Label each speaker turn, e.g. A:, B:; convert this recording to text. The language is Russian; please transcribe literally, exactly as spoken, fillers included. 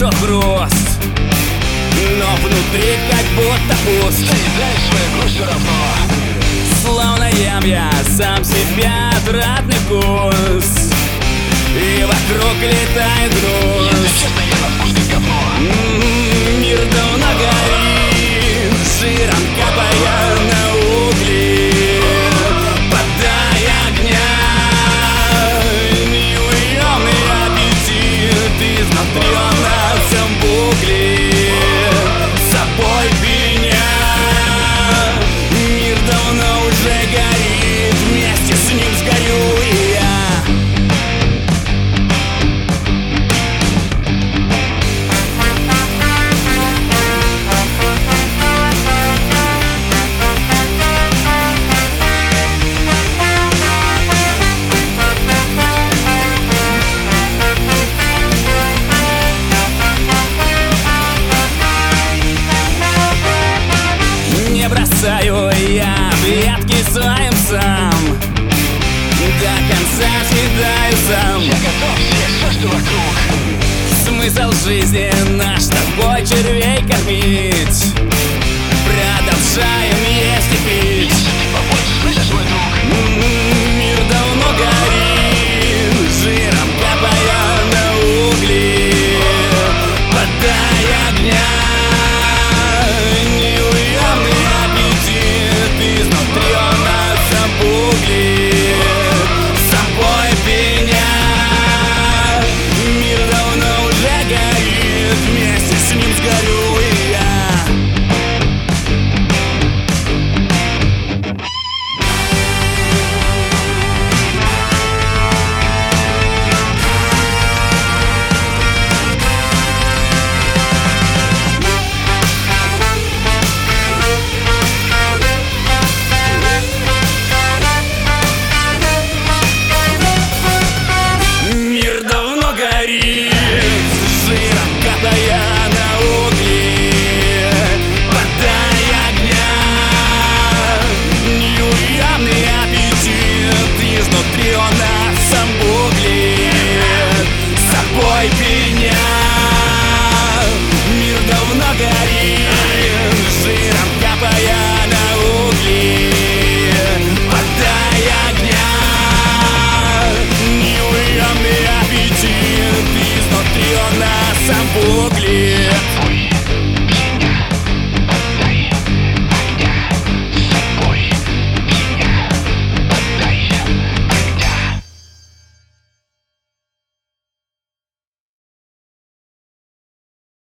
A: чувствовал хруст, но внутри как будто пуст.
B: Заедаешь свою грусть все равно.
A: Словно ем я сам себя отвратный вкус, и вокруг летает груз.
B: Если честно, я на вкус как говно.
A: М-м, Мир давно горит, жиром капая на угли. Подай огня, милый темный аппетит, изнутри он на всем бугли. С собой пеня, мир давно уже горит, вместе с ним сгорю и я. Не бросаю я ветки своим сам, до конца съедаю сам.
B: Я готов съесть все, что вокруг.
A: Смысл жизни наш с тобой червей кормить. Продолжаем есть и пить.